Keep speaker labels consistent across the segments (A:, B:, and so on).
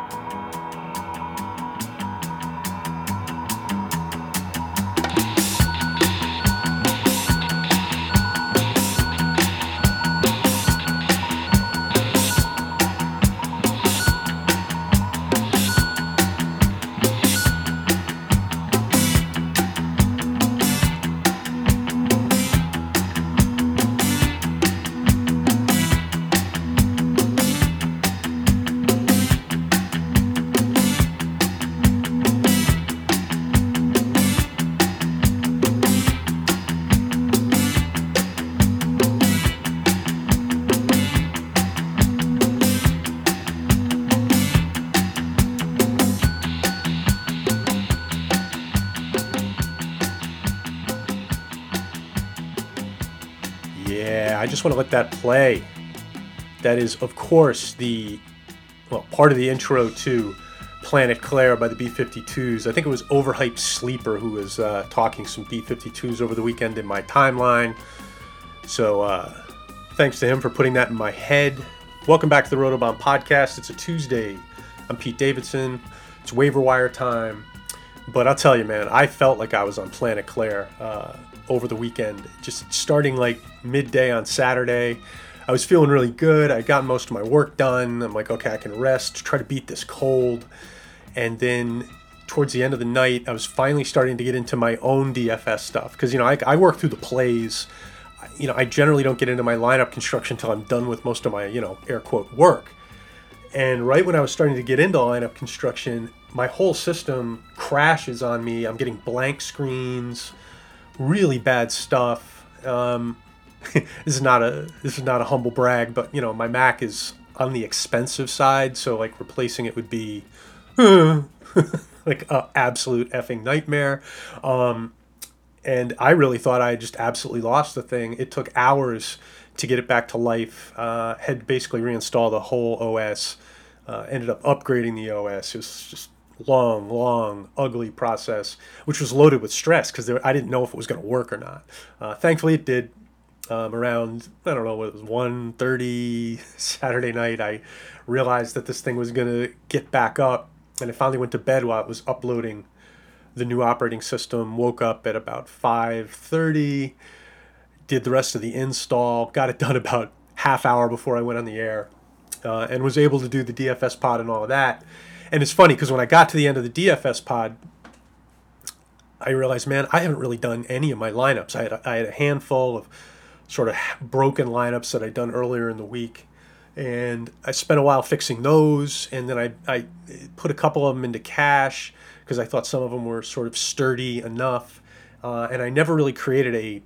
A: Yeah, I just want to let that play. That is, of course, part of the intro to Planet Claire by the B-52s. I think it was Overhyped Sleeper who was talking some B-52s over the weekend in my timeline. So thanks to him for putting that in my head. Welcome back to the Rotobomb Podcast. It's a Tuesday. I'm Pete Davidson. It's waiver wire time. But I'll tell you, man, I felt like I was on Planet Claire over the weekend. Just starting like midday on Saturday. I was feeling really good. I got most of my work done. I'm like, okay, I can rest, try to beat this cold. And then towards the end of the night, I was finally starting to get into my own DFS stuff. Because, I work through the plays. I generally don't get into my lineup construction until I'm done with most of my, air quote, work. And right when I was starting to get into lineup construction, my whole system crashes on me. I'm getting blank screens, really bad stuff. This is not a humble brag, but my Mac is on the expensive side, so like replacing it would be like an absolute effing nightmare. And I really thought I just absolutely lost the thing. It took hours to get it back to life. Had basically reinstalled the whole OS. Ended up upgrading the OS. It was just long, ugly process, which was loaded with stress because I didn't know if it was going to work or not. Thankfully, it did. Around, I don't know, what it was, 1:30 Saturday night, I realized that this thing was going to get back up, and I finally went to bed while it was uploading the new operating system. Woke up at about 5:30, did the rest of the install, got it done about half hour before I went on the air, and was able to do the DFS pod and all of that. And it's funny because when I got to the end of the DFS pod, I realized, man, I haven't really done any of my lineups. I had a handful of sort of broken lineups that I'd done earlier in the week, and I spent a while fixing those, and then I put a couple of them into cash because I thought some of them were sort of sturdy enough, and I never really created a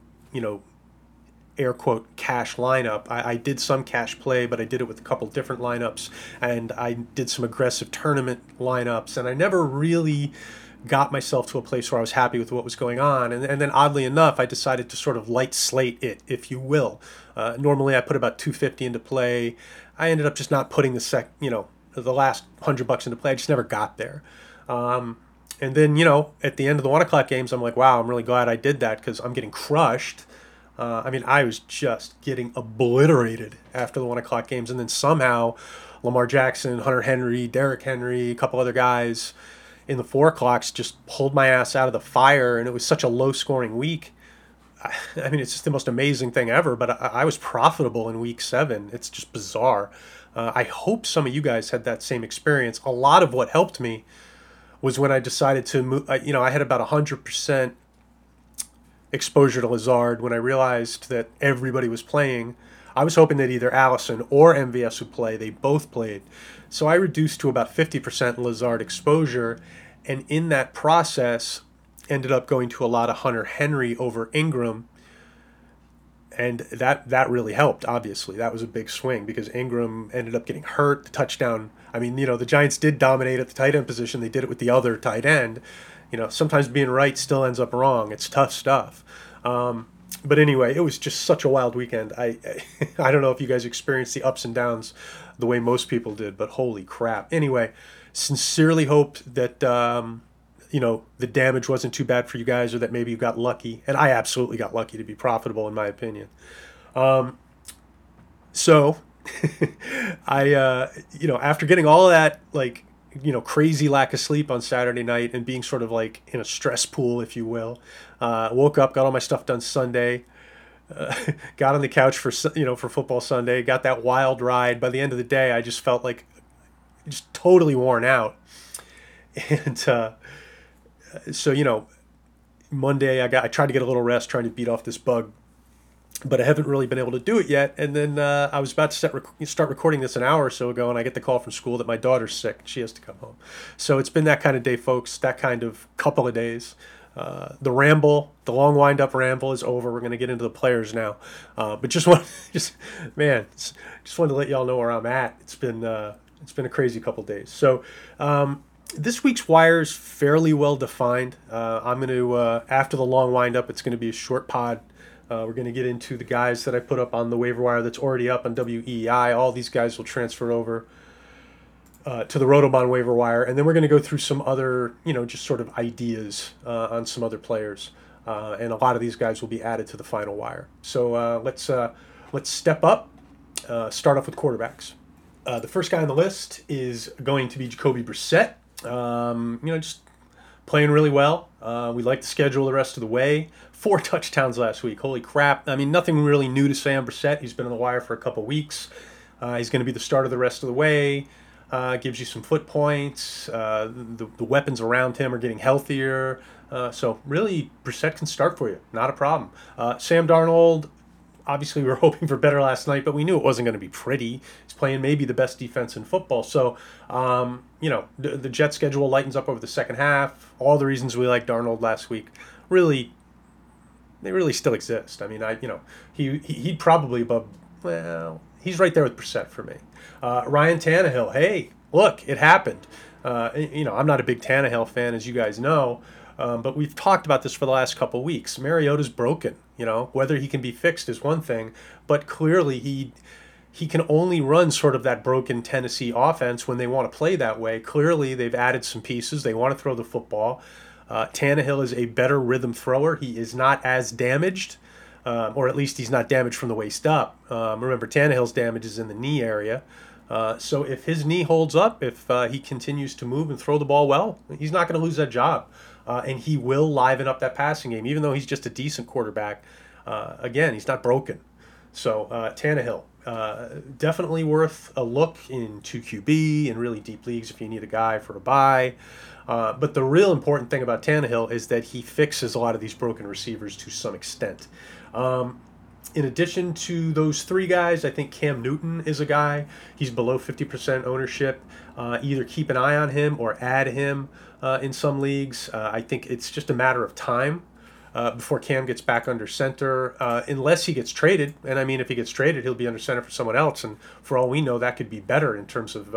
A: air quote cash lineup. I did some cash play, but I did it with a couple different lineups, and I did some aggressive tournament lineups, and I never really got myself to a place where I was happy with what was going on. And then oddly enough, I decided to sort of light slate it, if you will. Normally I put about $250 into play. I ended up just not putting the last $100 into play. I just never got there. And then, at the end of the 1 o'clock games, I'm like, wow, I'm really glad I did that because I'm getting crushed. I was just getting obliterated after the 1 o'clock games. And then somehow Lamar Jackson, Hunter Henry, Derrick Henry, a couple other guys in the 4 o'clocks just pulled my ass out of the fire, and it was such a low-scoring week. It's just the most amazing thing ever, but I was profitable in week 7. It's just bizarre. I hope some of you guys had that same experience. A lot of what helped me was when I decided to move. I had about 100% exposure to Lazard when I realized that everybody was playing. I was hoping that either Allison or MVS would play. They both played. So I reduced to about 50% Lazard exposure, and in that process ended up going to a lot of Hunter Henry over Ingram, and that really helped, obviously. That was a big swing because Ingram ended up getting hurt. The touchdown, the Giants did dominate at the tight end position. They did it with the other tight end. Sometimes being right still ends up wrong. It's tough stuff. But anyway, it was just such a wild weekend. I don't know if you guys experienced the ups and downs the way most people did, but holy crap. Anyway, sincerely hope that, the damage wasn't too bad for you guys, or that maybe you got lucky. And I absolutely got lucky to be profitable, in my opinion. So I, after getting all of that, crazy lack of sleep on Saturday night and being sort of like in a stress pool, if you will. Woke up, got all my stuff done Sunday, got on the couch for football Sunday, got that wild ride. By the end of the day, I just felt like just totally worn out. And so Monday I tried to get a little rest, trying to beat off this bug, but I haven't really been able to do it yet. And then I was about to start recording this an hour or so ago, and I get the call from school that my daughter's sick. She has to come home. So it's been that kind of day, folks, that kind of couple of days. The long wind-up ramble is over. We're going to get into the players now. But just wanted to let y'all know where I'm at. It's been a crazy couple days. So this week's wire is fairly well defined. I'm going to, after the long wind-up, it's going to be a short pod. We're going to get into the guys that I put up on the waiver wire that's already up on WEI. All these guys will transfer over to the Rotobahn waiver wire. And then we're going to go through some other, just sort of ideas on some other players. And a lot of these guys will be added to the final wire. So let's step up, start off with quarterbacks. The first guy on the list is going to be Jacoby Brissett. Just playing really well. We like the schedule the rest of the way. 4 touchdowns last week. Holy crap. I mean, nothing really new to say on Brissett. He's been on the wire for a couple weeks. He's going to be the starter the rest of the way. Gives you some foot points. The weapons around him are getting healthier. So really, Brissett can start for you. Not a problem. Sam Darnold, obviously we were hoping for better last night, but we knew it wasn't going to be pretty. He's playing maybe the best defense in football. So, the Jet schedule lightens up over the second half. All the reasons we liked Darnold last week, they really still exist. I mean, he'd probably he's right there with Brissett for me. Ryan Tannehill, hey, look, it happened. I'm not a big Tannehill fan, as you guys know, but we've talked about this for the last couple of weeks. Mariota's broken. Whether he can be fixed is one thing, but clearly he can only run sort of that broken Tennessee offense when they want to play that way. Clearly, they've added some pieces. They want to throw the football. Tannehill is a better rhythm thrower. He is not as damaged, or at least he's not damaged from the waist up. Remember, Tannehill's damage is in the knee area. So if his knee holds up, if he continues to move and throw the ball well, he's not going to lose that job. And he will liven up that passing game, even though he's just a decent quarterback. Again, he's not broken. So Tannehill, definitely worth a look in 2QB and really deep leagues if you need a guy for a bye. But the real important thing about Tannehill is that he fixes a lot of these broken receivers to some extent. In addition to those 3 guys, I think Cam Newton is a guy. He's below 50% ownership. Either keep an eye on him or add him in some leagues. I think it's just a matter of time before Cam gets back under center, unless he gets traded. And I mean, if he gets traded, he'll be under center for someone else. And for all we know, that could be better in terms of,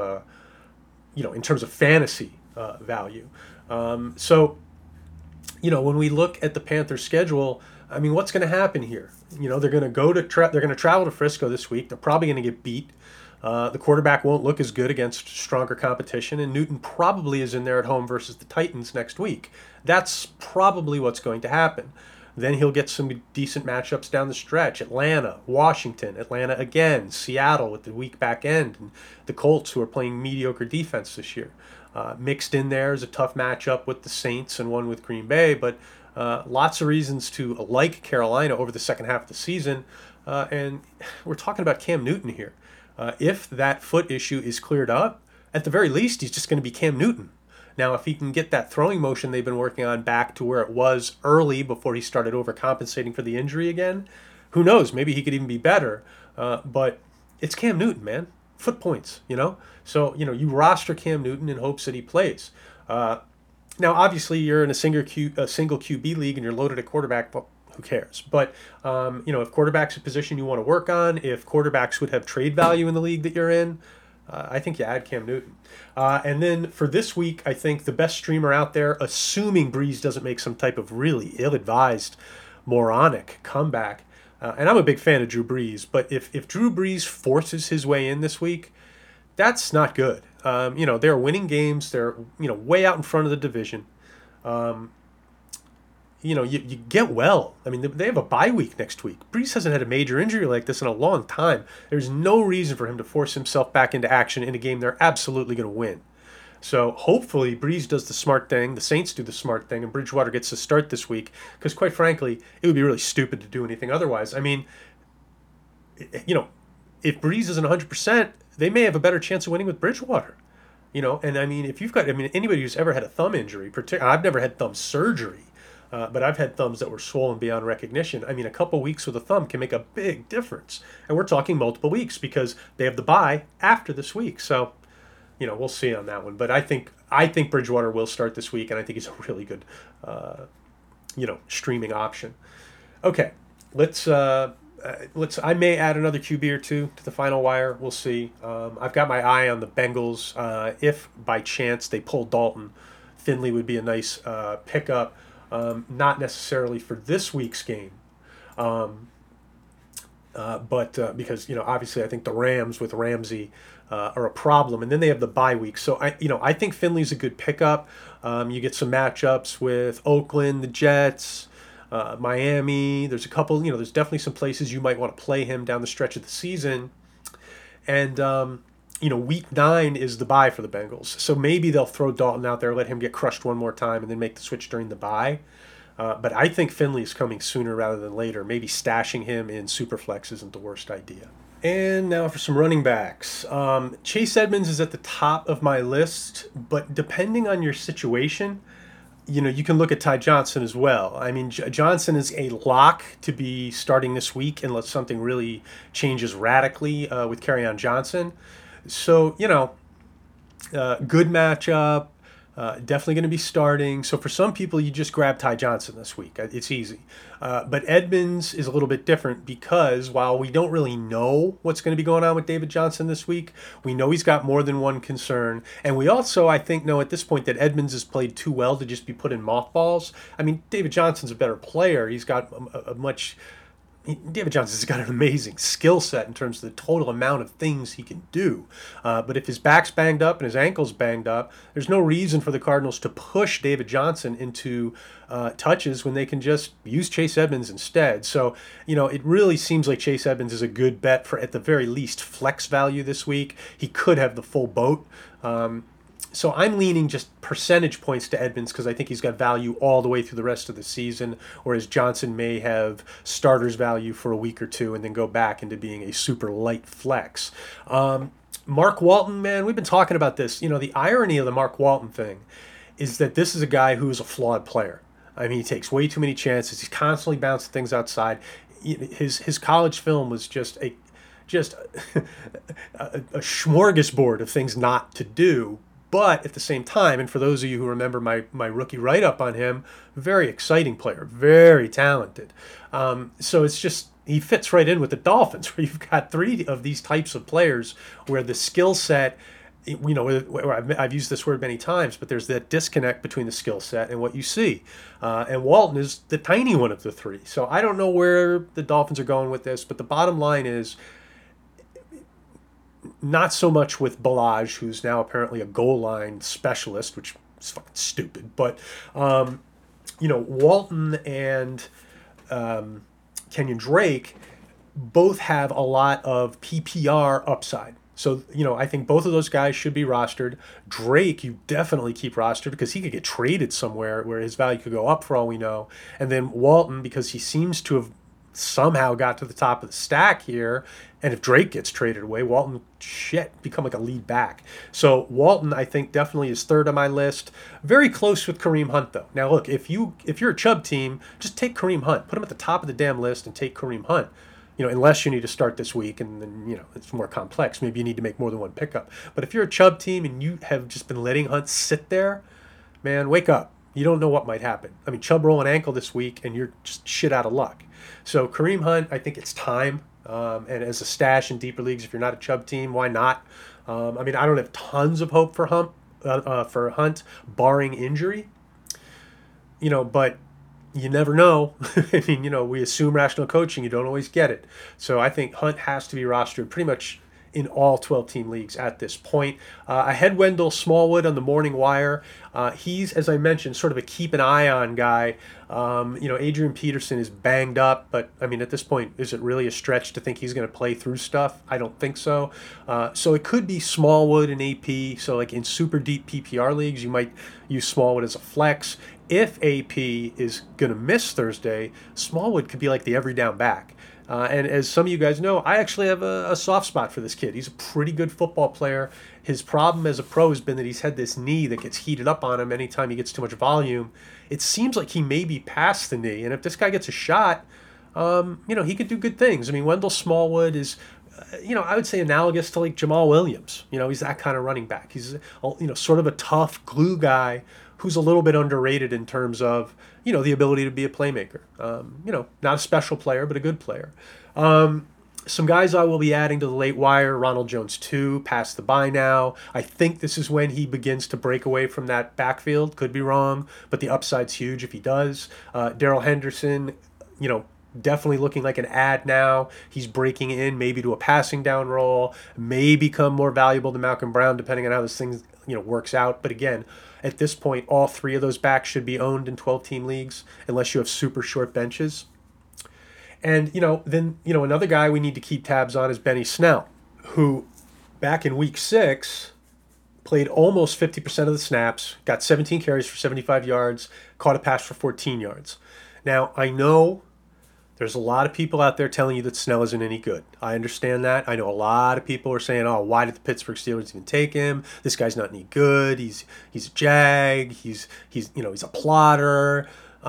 A: fantasy value. So, when we look at the Panthers' schedule, I mean, what's going to happen here? They're going to travel to Frisco this week. They're probably going to get beat. The quarterback won't look as good against stronger competition, and Newton probably is in there at home versus the Titans next week. That's probably what's going to happen. Then he'll get some decent matchups down the stretch. Atlanta, Washington, Atlanta again, Seattle with the weak back end, and the Colts, who are playing mediocre defense this year. Mixed in there is a tough matchup with the Saints and one with Green Bay, but lots of reasons to like Carolina over the second half of the season. And we're talking about Cam Newton here. If that foot issue is cleared up, at the very least, he's just going to be Cam Newton. Now, if he can get that throwing motion they've been working on back to where it was early before he started overcompensating for the injury again, who knows? Maybe he could even be better. But it's Cam Newton, man. Foot points, So, you roster Cam Newton in hopes that he plays. Now, obviously, you're in a single QB league and you're loaded at quarterback. Well, who cares? But, if quarterback's a position you want to work on, if quarterbacks would have trade value in the league that you're in, I think you add Cam Newton. And then for this week, I think the best streamer out there, assuming Breeze doesn't make some type of really ill-advised, moronic comeback, and I'm a big fan of Drew Brees, but if Drew Brees forces his way in this week, that's not good. They're winning games. They're, way out in front of the division. You get well. I mean, they have a bye week next week. Brees hasn't had a major injury like this in a long time. There's no reason for him to force himself back into action in a game they're absolutely going to win. So hopefully Breeze does the smart thing, the Saints do the smart thing, and Bridgewater gets to start this week. Because quite frankly, it would be really stupid to do anything otherwise. I mean, if Breeze isn't 100%, they may have a better chance of winning with Bridgewater. And I mean, if you've got, I mean, anybody who's ever had a thumb injury, I've never had thumb surgery, but I've had thumbs that were swollen beyond recognition. I mean, a couple weeks with a thumb can make a big difference. And we're talking multiple weeks because they have the bye after this week. So, we'll see on that one. But I think Bridgewater will start this week, and I think he's a really good, streaming option. Okay, let's. I may add another QB or two to the final wire. We'll see. I've got my eye on the Bengals. If by chance they pull Dalton, Finley would be a nice pickup. Not necessarily for this week's game, but because obviously I think the Rams with Ramsey are a problem, and then they have the bye week. So I think Finley's a good pickup. You get some matchups with Oakland, the Jets. Miami, there's a couple, there's definitely some places you might want to play him down the stretch of the season. And, week 9 is the bye for the Bengals. So maybe they'll throw Dalton out there, let him get crushed one more time, and then make the switch during the bye. But I think Finley is coming sooner rather than later. Maybe stashing him in Superflex isn't the worst idea. And now for some running backs. Chase Edmonds is at the top of my list, but depending on your situation, you can look at Ty Johnson as well. I mean, Johnson is a lock to be starting this week unless something really changes radically with Kerryon Johnson. So, good matchup. Definitely going to be starting. So for some people, you just grab Ty Johnson this week. It's easy. But Edmonds is a little bit different because while we don't really know what's going to be going on with David Johnson this week, we know he's got more than one concern. And we also, I think, know at this point that Edmonds has played too well to just be put in mothballs. I mean, David Johnson's a better player. He's got David Johnson's got an amazing skill set in terms of the total amount of things he can do. But if his back's banged up and his ankle's banged up, there's no reason for the Cardinals to push David Johnson into touches when they can just use Chase Edmonds instead. So, it really seems like Chase Edmonds is a good bet for, at the very least, flex value this week. He could have the full boat. So I'm leaning just percentage points to Edmonds because I think he's got value all the way through the rest of the season, whereas Johnson may have starter's value for a week or two and then go back into being a super light flex. Mark Walton, man, we've been talking about this. The irony of the Mark Walton thing is that this is a guy who is a flawed player. I mean, he takes way too many chances. He's constantly bouncing things outside. His college film was just a smorgasbord of things not to do. But at the same time, and for those of you who remember my rookie write-up on him, very exciting player, very talented. So it's just, he fits right in with the Dolphins, where you've got 3 of these types of players where the skill set, I've used this word many times, but there's that disconnect between the skill set and what you see. And Walton is the tiny one of the 3. So I don't know where the Dolphins are going with this, but the bottom line is, not so much with Balaj, who's now apparently a goal line specialist, which is fucking stupid. But, Walton and Kenyon Drake both have a lot of PPR upside. So, I think both of those guys should be rostered. Drake, you definitely keep rostered because he could get traded somewhere where his value could go up for all we know. And then Walton, because he seems to have somehow got to the top of the stack here. And if Drake gets traded away, Walton, become like a lead back. So Walton, I think, definitely is 3rd on my list. Very close with Kareem Hunt, though. Now, look, if you're a Chubb team, just take Kareem Hunt. Put him at the top of the damn list and take Kareem Hunt. Unless you need to start this week and then, it's more complex. Maybe you need to make more than one pickup. But if you're a Chubb team and you have just been letting Hunt sit there, man, wake up. You don't know what might happen. I mean, Chubb roll an ankle this week and you're just shit out of luck. So Kareem Hunt, I think it's time. And as a stash in deeper leagues, if you're not a Chubb team, why not? I don't have tons of hope for Hunt, barring injury. But you never know. We assume rational coaching. You don't always get it. So I think Hunt has to be rostered pretty much in all 12-team leagues at this point. I had Wendell Smallwood on the morning wire. He's, as I mentioned, sort of a keep an eye on guy. Adrian Peterson is banged up, but I mean, at this point, is it really a stretch to think he's going to play through stuff? I don't think so. So it could be Smallwood and AP. So like in super deep PPR leagues, you might use Smallwood as a flex. If AP is going to miss Thursday, Smallwood could be like the every down back. And as some of you guys know, I actually have a soft spot for this kid. He's a pretty good football player. His problem as a pro has been that he's had this knee that gets heated up on him anytime he gets too much volume. It seems like he may be past the knee. And if this guy gets a shot, he could do good things. I mean, Wendell Smallwood is, I would say analogous to like Jamal Williams. He's that kind of running back. He's, sort of a tough glue guy who's a little bit underrated in terms of, the ability to be a playmaker. Not a special player, but a good player. Some guys I will be adding to the late wire, Ronald Jones 2, past the bye now. I think this is when he begins to break away from that backfield. Could be wrong, but the upside's huge if he does. Darrell Henderson, definitely looking like an ad now. He's breaking in maybe to a passing down role, may become more valuable to Malcolm Brown depending on how this thing, works out. But again, at this point, all three of those backs should be owned in 12-team leagues unless you have super short benches. And, then another guy we need to keep tabs on is Benny Snell, who back in week 6 played almost 50% of the snaps, got 17 carries for 75 yards, caught a pass for 14 yards. Now, I know there's a lot of people out there telling you that Snell isn't any good. I understand that. I know a lot of people are saying, "Oh, why did the Pittsburgh Steelers even take him? This guy's not any good. He's a jag. He's a plotter."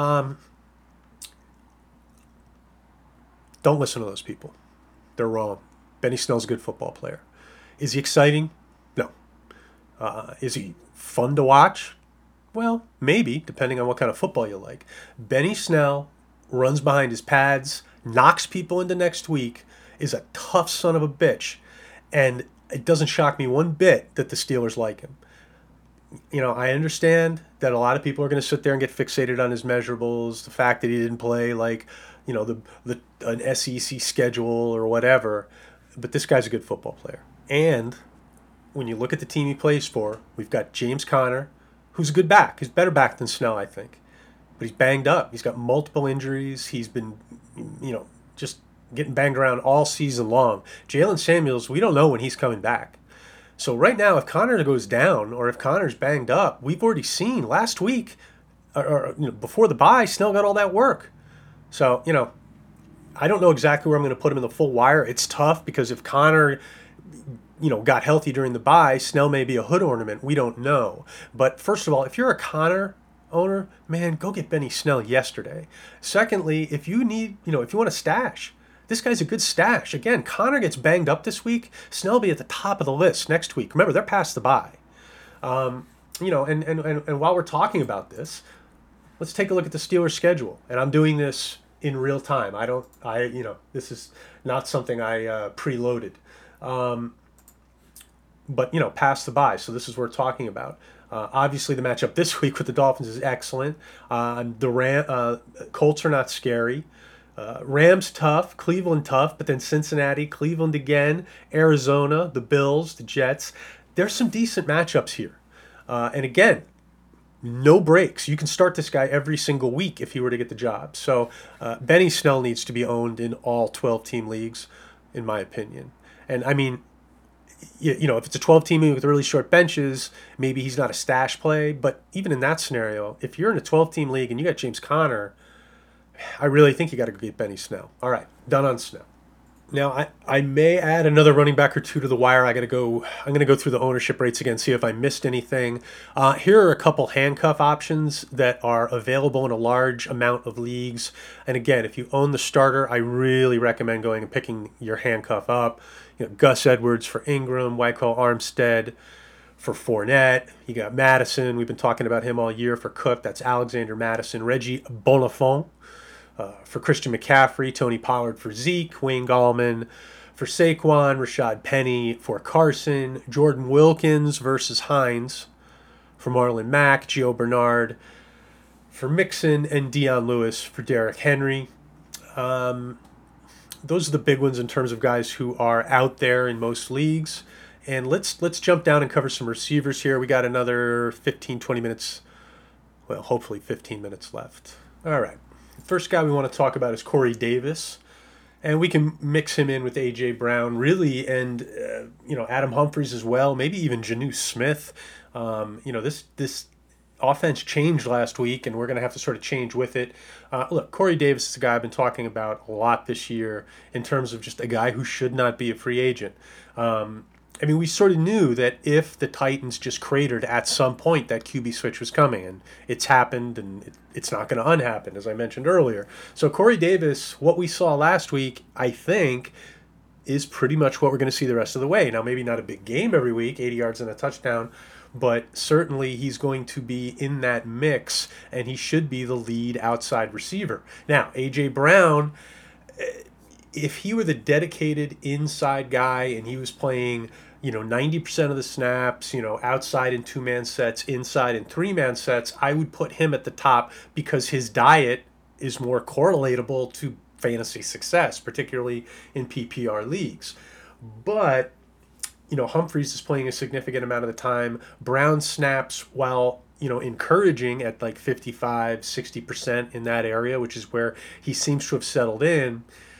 A: Don't listen to those people. They're wrong. Benny Snell's a good football player. Is he exciting? No. Is he fun to watch? Well, maybe, depending on what kind of football you like. Benny Snell runs behind his pads, knocks people into next week, is a tough son of a bitch. And it doesn't shock me one bit that the Steelers like him. I understand that a lot of people are going to sit there and get fixated on his measurables, the fact that he didn't play like, an SEC schedule or whatever. But this guy's a good football player. And when you look at the team he plays for, we've got James Conner, who's a good back. He's a better back than Snell, I think. But he's banged up. He's got multiple injuries. He's been, just getting banged around all season long. Jalen Samuels, we don't know when he's coming back. So right now, if Conner goes down or if Conner's banged up, we've already seen last week, or before the bye, Snell got all that work. So, I don't know exactly where I'm going to put him in the full wire. It's tough because if Conner, got healthy during the bye, Snell may be a hood ornament. We don't know. But first of all, if you're a Conner owner, man, go get Benny Snell yesterday. Secondly, if you need, if you want to stash, this guy's a good stash. Again, Conner gets banged up this week. Snell will be at the top of the list next week. Remember, they're past the bye. And while we're talking about this, let's take a look at the Steelers' schedule. And I'm doing this in real time. This is not something I preloaded. But, past the bye. So this is what we're talking about. Obviously, the matchup this week with the Dolphins is excellent. The Colts are not scary. Rams tough, Cleveland tough, but then Cincinnati, Cleveland again, Arizona, the Bills, the Jets. There's some decent matchups here. And again, no breaks. You can start this guy every single week if he were to get the job. So Benny Snell needs to be owned in all 12-team leagues, in my opinion. And I mean, if it's a 12-team league with really short benches, maybe he's not a stash play. But even in that scenario, if you're in a 12-team league and you got James Conner, I really think you got to go get Benny Snell. All right, done on Snell. Now, I may add another running back or two to the wire. I'm going to go through the ownership rates again, see if I missed anything. Here are a couple handcuff options that are available in a large amount of leagues. And again, if you own the starter, I really recommend going and picking your handcuff up. Gus Edwards for Ingram, Michael Armstead for Fournette. You got Madison. We've been talking about him all year for Cook. That's Alexander Madison. Reggie Bonifant for Christian McCaffrey, Tony Pollard for Zeke, Wayne Gallman for Saquon, Rashad Penny for Carson, Jordan Wilkins versus Hines for Marlon Mack, Gio Bernard for Mixon, and Dion Lewis for Derrick Henry. those are the big ones in terms of guys who are out there in most leagues. And let's jump down and cover some receivers here. We got another 15, 20 minutes. Well, hopefully 15 minutes left. All right. The first guy we want to talk about is Corey Davis. And we can mix him in with A.J. Brown, really, and, Adam Humphries as well, maybe even Jonnu Smith. This offense changed last week, and we're going to have to sort of change with it. Look, Corey Davis is a guy I've been talking about a lot this year in terms of just a guy who should not be a free agent. We sort of knew that if the Titans just cratered at some point, that QB switch was coming, and it's happened, and it's not going to unhappen, as I mentioned earlier. So Corey Davis, what we saw last week, I think, is pretty much what we're going to see the rest of the way. Now, maybe not a big game every week, 80 yards and a touchdown, but certainly he's going to be in that mix, and he should be the lead outside receiver. Now, A.J. Brown, if he were the dedicated inside guy and he was playing 90% of the snaps, outside in two-man sets, inside in three-man sets, I would put him at the top because his diet is more correlatable to fantasy success, particularly in PPR leagues. But, Humphries is playing a significant amount of the time. Brown snaps, while, encouraging at like 55, 60% in that area, which is where he seems to have settled in,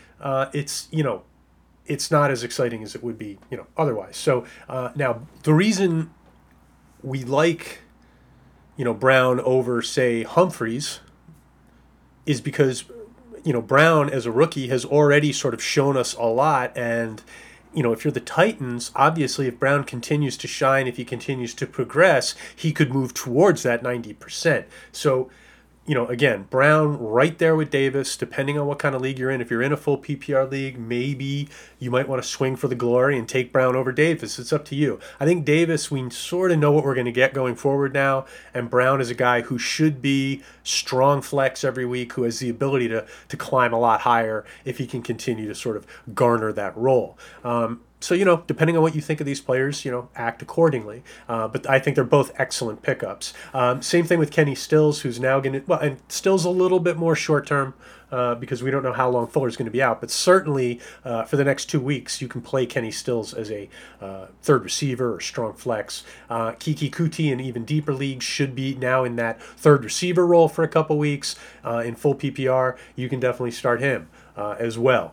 A: it's not as exciting as it would be, otherwise. So now the reason we like, Brown over, say, Humphries is because, Brown as a rookie has already sort of shown us a lot. And, if you're the Titans, obviously if Brown continues to shine, if he continues to progress, he could move towards that 90%. So, again, Brown right there with Davis, depending on what kind of league you're in. If you're in a full PPR league, maybe you might want to swing for the glory and take Brown over Davis. It's up to you. I think Davis, we sort of know what we're going to get going forward now, and Brown is a guy who should be strong flex every week, who has the ability to climb a lot higher if he can continue to sort of garner that role. So, depending on what you think of these players, act accordingly. But I think they're both excellent pickups. Same thing with Kenny Stills, who's now going to, and Stills a little bit more short-term because we don't know how long Fuller's going to be out. But certainly for the next 2 weeks, you can play Kenny Stills as a third receiver or strong flex. Kiki Kuti in even deeper leagues should be now in that third receiver role for a couple weeks. In full PPR, you can definitely start him as well.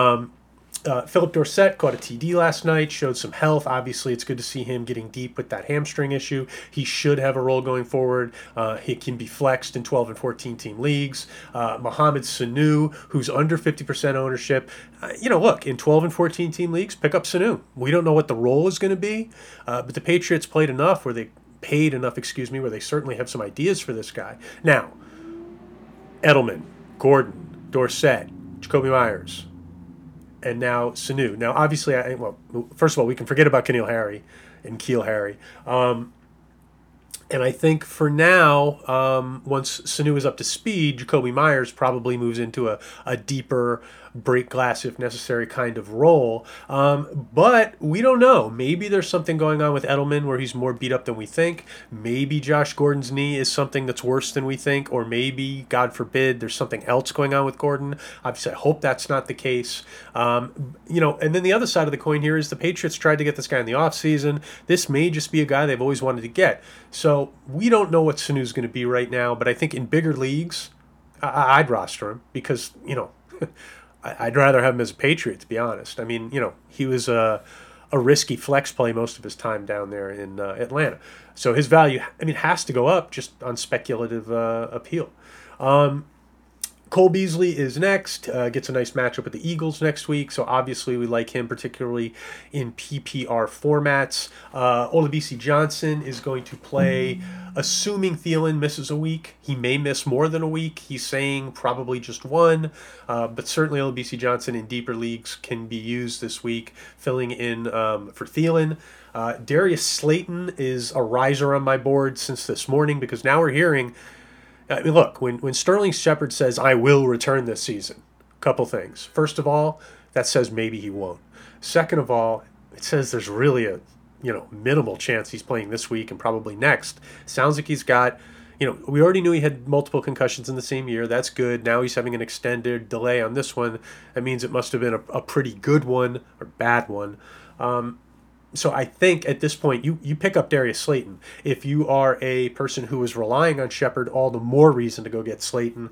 A: Philip Dorsett caught a TD last night, showed some health. Obviously, it's good to see him getting deep with that hamstring issue. He should have a role going forward. He can be flexed in 12 and 14 team leagues. Mohamed Sanu, who's under 50% ownership. Look, in 12 and 14 team leagues, pick up Sanu. We don't know what the role is going to be, but the Patriots paid enough where they certainly have some ideas for this guy. Now, Edelman, Gordon, Dorsett, Jacoby Myers, and now Sanu. Now, obviously, first of all, we can forget about N'Keal Harry and N'Keal Harry. And I think for now, once Sanu is up to speed, Jacoby Myers probably moves into a deeper break glass if necessary kind of role. But we don't know. Maybe there's something going on with Edelman where he's more beat up than we think. Maybe Josh Gordon's knee is something that's worse than we think. Or maybe, God forbid, there's something else going on with Gordon. Obviously, I hope that's not the case. And then the other side of the coin here is the Patriots tried to get this guy in the offseason. This may just be a guy they've always wanted to get. So we don't know what Sanu's going to be right now, but I think in bigger leagues, I'd roster him because, I'd rather have him as a Patriot, to be honest. I mean, he was a risky flex play most of his time down there in Atlanta. So his value, has to go up just on speculative appeal. Cole Beasley is next, gets a nice matchup with the Eagles next week, so obviously we like him, particularly in PPR formats. Olabisi Johnson is going to play, assuming Thielen misses a week. He may miss more than a week. He's saying probably just one, but certainly Olabisi Johnson in deeper leagues can be used this week, filling in for Thielen. Darius Slayton is a riser on my board since this morning because now we're hearing... look, when Sterling Shepard says, I will return this season, a couple things. First of all, that says maybe he won't. Second of all, it says there's really a minimal chance he's playing this week and probably next. Sounds like he's got We already knew he had multiple concussions in the same year. That's good. Now he's having an extended delay on this one. That means it must have been a pretty good one or bad one. So I think at this point you pick up Darius Slayton. If you are a person who is relying on Shepard, all the more reason to go get Slayton.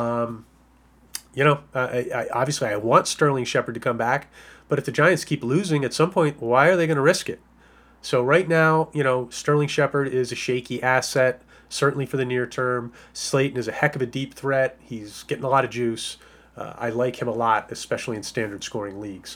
A: Obviously I want Sterling Shepard to come back, but if the Giants keep losing at some point, why are they going to risk it? So right now, Sterling Shepard is a shaky asset, certainly for the near term. Slayton is a heck of a deep threat. He's getting a lot of juice. I like him a lot, especially in standard scoring leagues.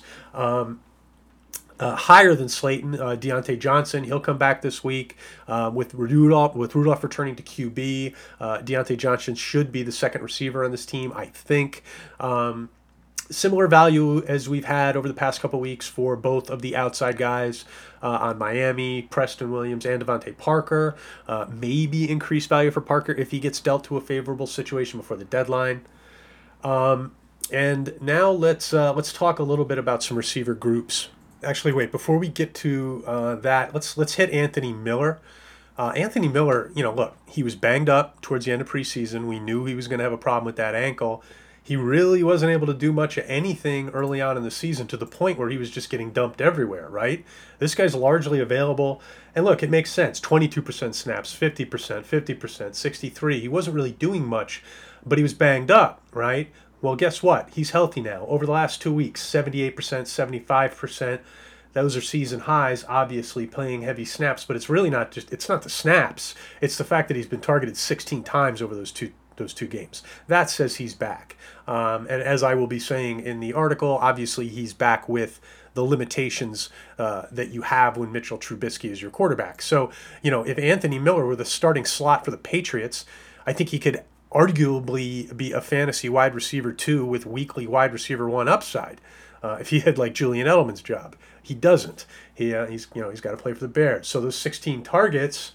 A: Higher than Slayton, Deontay Johnson. He'll come back this week with Rudolph. With Rudolph returning to QB, Deontay Johnson should be the second receiver on this team, I think. Similar value as we've had over the past couple weeks for both of the outside guys on Miami, Preston Williams and Devontae Parker. Maybe increased value for Parker if he gets dealt to a favorable situation before the deadline. And now let's talk a little bit about some receiver groups. Actually, wait, before we get to that, let's hit Anthony Miller. Anthony Miller, look, he was banged up towards the end of preseason. We knew he was going to have a problem with that ankle. He really wasn't able to do much of anything early on in the season, to the point where he was just getting dumped everywhere, right? This guy's largely available. And look, it makes sense. 22% snaps, 50%, 50%, 63. He wasn't really doing much, but he was banged up, right? Well, guess what? He's healthy now. Over the last 2 weeks, 78%, 75%. Those are season highs, obviously playing heavy snaps, but it's really not it's not the snaps. It's the fact that he's been targeted 16 times over those two games. That says he's back. And as I will be saying in the article, obviously he's back with the limitations that you have when Mitchell Trubisky is your quarterback. So, if Anthony Miller were the starting slot for the Patriots, I think he could arguably be a fantasy wide receiver 2 with weekly wide receiver 1 upside. If he had like Julian Edelman's job, he doesn't. He's got to play for the Bears. So those 16 targets,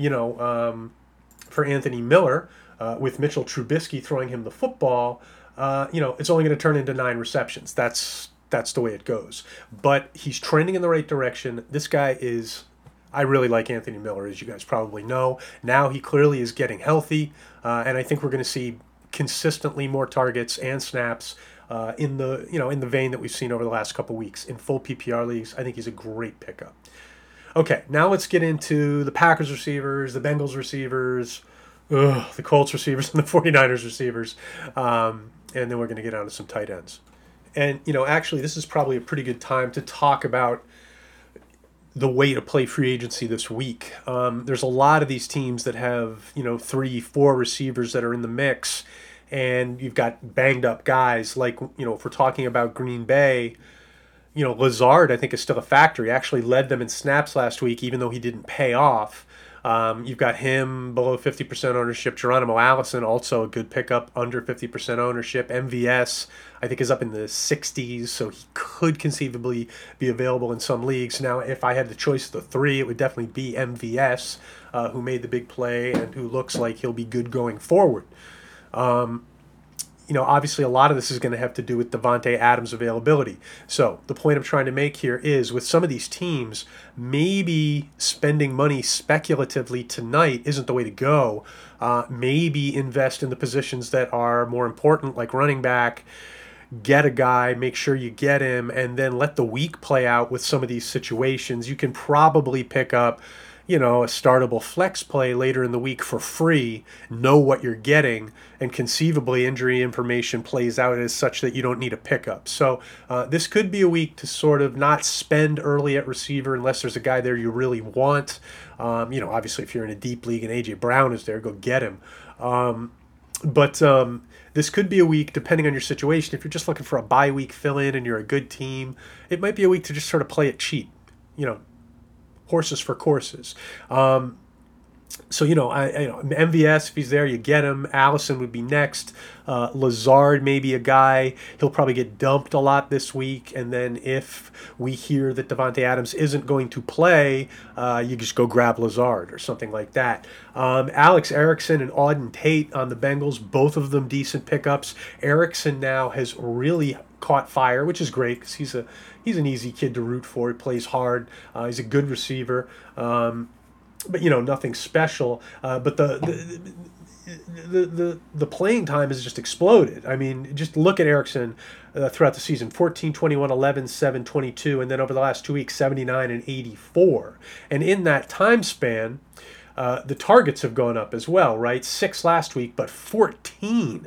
A: for Anthony Miller, with Mitchell Trubisky throwing him the football, it's only going to turn into 9 receptions. That's the way it goes. But he's trending in the right direction. This guy is. I really like Anthony Miller, as you guys probably know. Now he clearly is getting healthy, and I think we're going to see consistently more targets and snaps in the vein that we've seen over the last couple weeks in full PPR leagues. I think he's a great pickup. Okay, now let's get into the Packers receivers, the Bengals receivers, the Colts receivers, and the 49ers receivers, and then we're going to get on to some tight ends. And actually, this is probably a pretty good time to talk about the way to play free agency this week. There's a lot of these teams that have 3-4 receivers that are in the mix, and you've got banged up guys like if we're talking about Green Bay, Lazard I think is still a factor. He actually led them in snaps last week, even though he didn't pay off. You've got him below 50% ownership. Geronimo Allison, also a good pickup, under 50% ownership. MVS, I think, is up in the 60s, so he could conceivably be available in some leagues. Now, if I had the choice of the 3, it would definitely be MVS, who made the big play and who looks like he'll be good going forward. Obviously a lot of this is going to have to do with Davante Adams' availability. So the point I'm trying to make here is, with some of these teams, maybe spending money speculatively tonight isn't the way to go. Maybe invest in the positions that are more important, like running back. Get a guy, make sure you get him, and then let the week play out with some of these situations. You can probably pick up a startable flex play later in the week for free, know what you're getting, and conceivably injury information plays out as such that you don't need a pickup. So this could be a week to sort of not spend early at receiver unless there's a guy there you really want. Obviously if you're in a deep league and A.J. Brown is there, go get him. But this could be a week, depending on your situation. If you're just looking for a bye week fill-in and you're a good team, it might be a week to just sort of play it cheap. Horses for courses. MVS, if he's there, you get him. Allison would be next. Lazard may be a guy. He'll probably get dumped a lot this week. And then if we hear that Davante Adams isn't going to play, you just go grab Lazard or something like that. Alex Erickson and Auden Tate on the Bengals, both of them decent pickups. Erickson now has really caught fire, which is great because he's an easy kid to root for. He plays hard. He's a good receiver. but nothing special. But the playing time has just exploded. I mean, just look at Erickson throughout the season: 14, 21, 11, 7, 22, and then over the last 2 weeks, 79 and 84. And in that time span, the targets have gone up as well, right? 6 last week, but 14.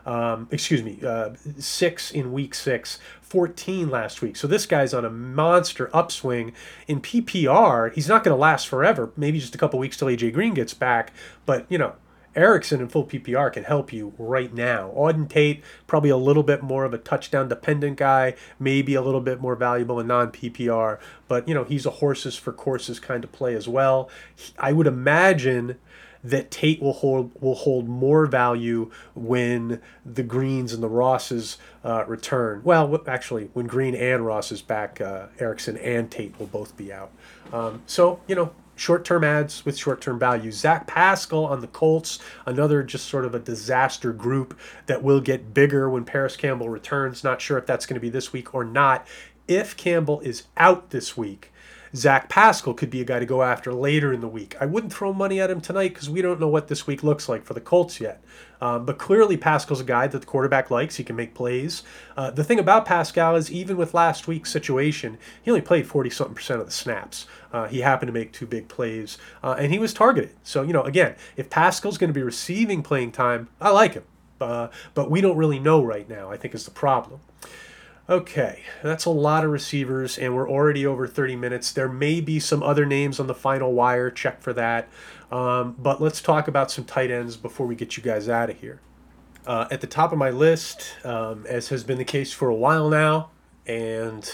A: 6 in week 6, 14 last week. So this guy's on a monster upswing. In PPR, he's not going to last forever. Maybe just a couple weeks till AJ Green gets back. But, Erickson in full PPR can help you right now. Auden Tate, probably a little bit more of a touchdown dependent guy, maybe a little bit more valuable in non-PPR, but he's a horses for courses kind of play as well. I would imagine that Tate will hold more value when the Greens and the Rosses return. Well, actually, when Green and Ross is back, Erickson and Tate will both be out. Short-term ads with short-term value. Zach Pascal on the Colts, another just sort of a disaster group that will get bigger when Paris Campbell returns. Not sure if that's going to be this week or not. If Campbell is out this week, Zach Pascal could be a guy to go after later in the week. I wouldn't throw money at him tonight because we don't know what this week looks like for the Colts yet. But clearly Pascal's a guy that the quarterback likes. He can make plays. The thing about Pascal is even with last week's situation, he only played 40-something% of the snaps. He happened to make 2 big plays, and he was targeted. So, again, if Pascal's going to be receiving playing time, I like him. But we don't really know right now, I think is the problem. Okay, that's a lot of receivers, and we're already over 30 minutes. There may be some other names on the final wire. Check for that. But let's talk about some tight ends before we get you guys out of here. At the top of my list, as has been the case for a while now, and,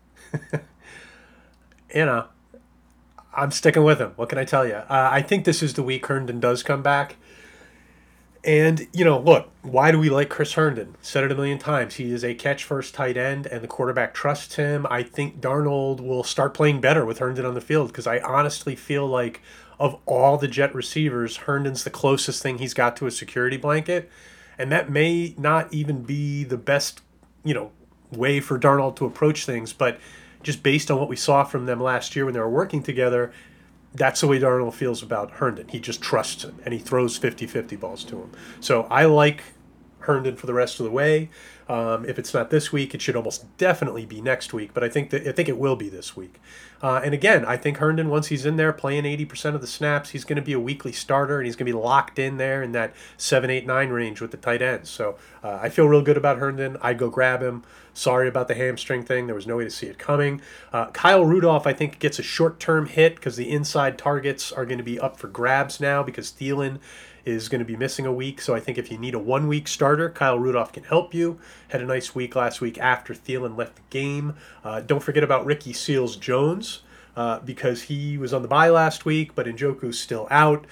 A: I'm sticking with him. What can I tell you? I think this is the week Herndon does come back. And, look, why do we like Chris Herndon? Said it a million times. He is a catch-first tight end, and the quarterback trusts him. I think Darnold will start playing better with Herndon on the field because I honestly feel like of all the Jet receivers, Herndon's the closest thing he's got to a security blanket. And that may not even be the best, way for Darnold to approach things. But just based on what we saw from them last year when they were working together, that's the way Darnold feels about Herndon. He just trusts him, and he throws 50-50 balls to him. So I like Herndon for the rest of the way. If it's not this week, it should almost definitely be next week, but I think it will be this week. And again, I think Herndon, once he's in there playing 80% of the snaps, he's going to be a weekly starter, and he's going to be locked in there in that 7, 8, 9 range with the tight ends. So I feel real good about Herndon. I'd go grab him. Sorry about the hamstring thing. There was no way to see it coming. Kyle Rudolph, I think, gets a short-term hit because the inside targets are going to be up for grabs now because Thielen is going to be missing a week. So I think if you need a 1-week starter, Kyle Rudolph can help you. Had a nice week last week after Thielen left the game. Don't forget about Ricky Seals-Jones because he was on the bye last week, but Njoku's still out.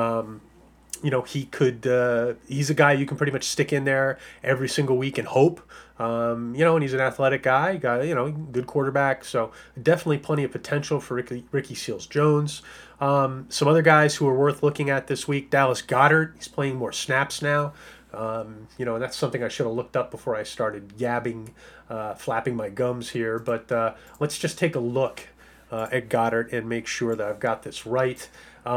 A: He's a guy you can pretty much stick in there every single week and hope. And he's an athletic guy, good quarterback. So definitely plenty of potential for Ricky Seals-Jones. Some other guys who are worth looking at this week, Dallas Goedert. He's playing more snaps now. And that's something I should have looked up before I started flapping my gums here. But let's just take a look at Goedert and make sure that I've got this right.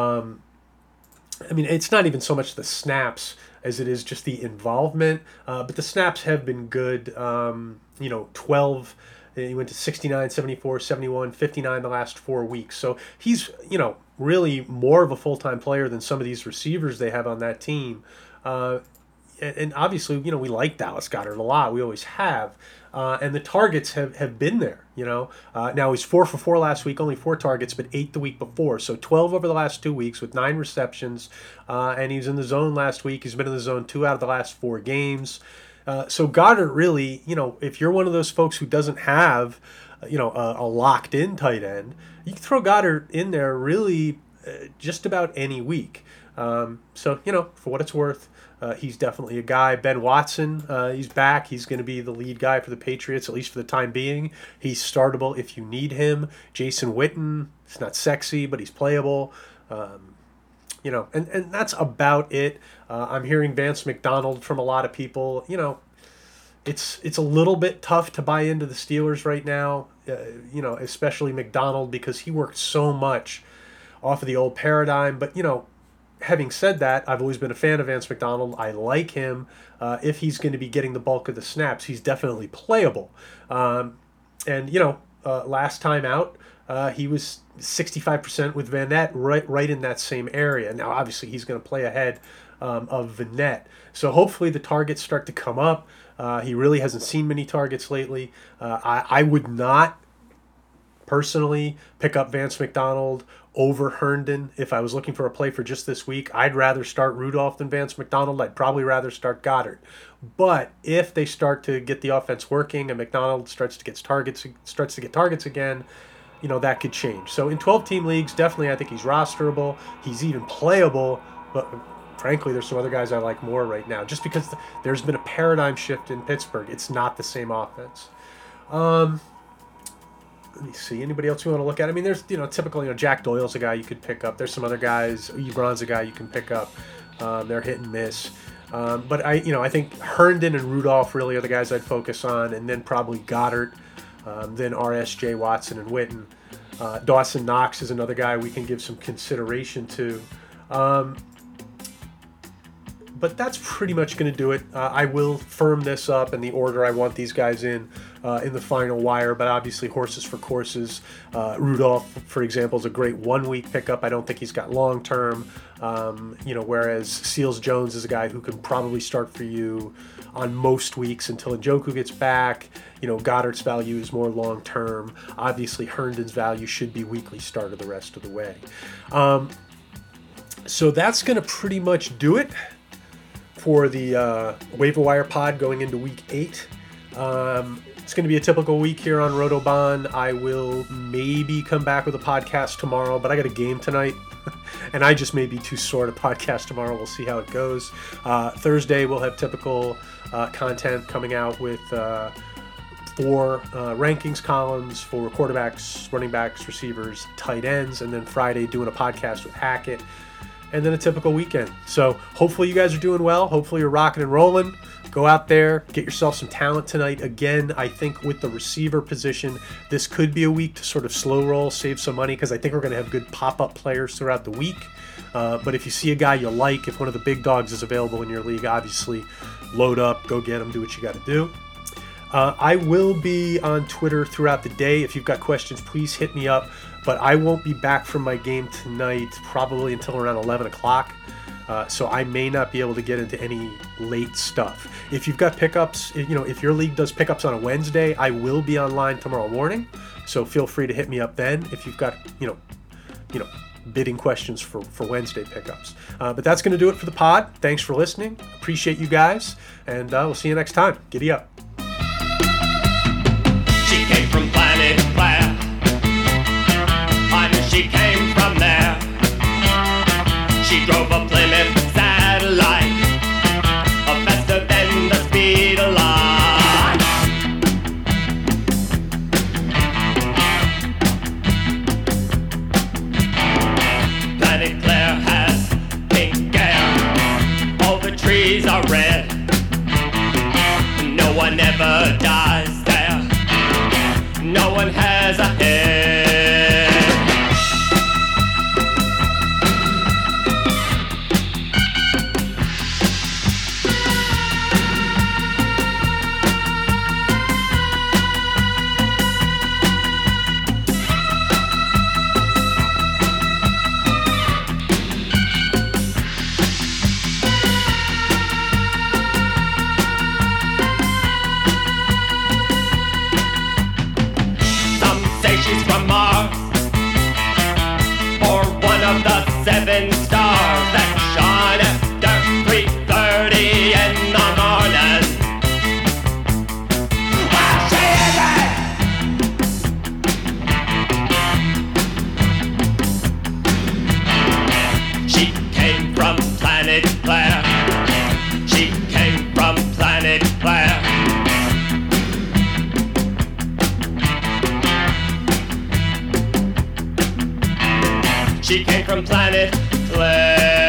A: It's not even so much the snaps as it is just the involvement. But the snaps have been good. 12. He went to 69, 74, 71, 59 the last 4 weeks. So he's, really more of a full-time player than some of these receivers they have on that team. And obviously, we like Dallas Goedert a lot. We always have. And the targets have been there, Now, he's 4 for 4 last week, only 4 targets, but 8 the week before. So 12 over the last 2 weeks with 9 receptions. And he was in the zone last week. He's been in the zone 2 out of the last 4 games. So Goedert really, if you're one of those folks who doesn't have, a locked-in tight end, you can throw Goedert in there really just about any week. So, for what it's worth, he's definitely a guy. Ben Watson, he's back. He's going to be the lead guy for the Patriots, at least for the time being. He's startable if you need him. Jason Witten, it's not sexy, but he's playable. And that's about it. I'm hearing Vance McDonald from a lot of people. It's a little bit tough to buy into the Steelers right now, especially McDonald because he worked so much off of the old paradigm. But, having said that, I've always been a fan of Vance McDonald. I like him. If he's going to be getting the bulk of the snaps, he's definitely playable. Last time out, he was 65% with Vannett, right in that same area. Now, obviously, he's going to play ahead of Vannett. So hopefully the targets start to come up. He really hasn't seen many targets lately. I would not personally pick up Vance McDonald over Herndon if I was looking for a play for just this week. I'd rather start Rudolph than Vance McDonald. I'd probably rather start Goddard. But if they start to get the offense working and McDonald starts to get targets again, that could change. So in 12-team leagues, definitely I think he's rosterable. He's even playable, but frankly, there's some other guys I like more right now, just because there's been a paradigm shift in Pittsburgh. It's not the same offense. Let me see. Anybody else you want to look at? I mean, there's, typical, Jack Doyle's a guy you could pick up. There's some other guys. Ebron's a guy you can pick up. They're hit and miss. But I think Herndon and Rudolph really are the guys I'd focus on, and then probably Goddard, then RSJ, Watson, and Witten. Dawson Knox is another guy we can give some consideration to. But that's pretty much going to do it. I will firm this up in the order I want these guys in the final wire, but obviously horses for courses. Rudolph, for example, is a great one-week pickup. I don't think he's got long-term, whereas Seals Jones is a guy who can probably start for you on most weeks until Njoku gets back. Goddard's value is more long-term. Obviously, Herndon's value should be weekly starter the rest of the way. So that's going to pretty much do it for the waiver wire pod going into week 8. It's going to be a typical week here on Rotobahn. I will maybe come back with a podcast tomorrow, but I got a game tonight, and I just may be too sore to podcast tomorrow. We'll see how it goes. Thursday, we'll have typical content coming out with 4 rankings columns for quarterbacks, running backs, receivers, tight ends, and then Friday doing a podcast with Hackett, and then a typical weekend. So hopefully you guys are doing well. Hopefully you're rocking and rolling. Go out there, get yourself some talent tonight. Again, I think with the receiver position, this could be a week to sort of slow roll, save some money, because I think we're going to have good pop-up players throughout the week. But if you see a guy you like, if one of the big dogs is available in your league, obviously load up, go get him, do what you got to do. I will be on Twitter throughout the day. If you've got questions, please hit me up. But I won't be back from my game tonight probably until around 11 o'clock. So I may not be able to get into any late stuff. If you've got pickups, if your league does pickups on a Wednesday, I will be online tomorrow morning. So feel free to hit me up then if you've got, bidding questions for Wednesday pickups. But that's going to do it for the pod. Thanks for listening. Appreciate you guys. And we'll see you next time. Giddy up.
B: She came from Planet Claire. I knew she came from there. She drove a Plymouth Satellite, faster than the speed of light. Planet Claire has pink hair. All the trees are red. No one ever dies there. No one has a head. She's from Mars, or one of the 7 stars that shine after 3:30 in the morning. Well, she came from Planet Claire. She came from Planet Claire. She came from Planet Claire.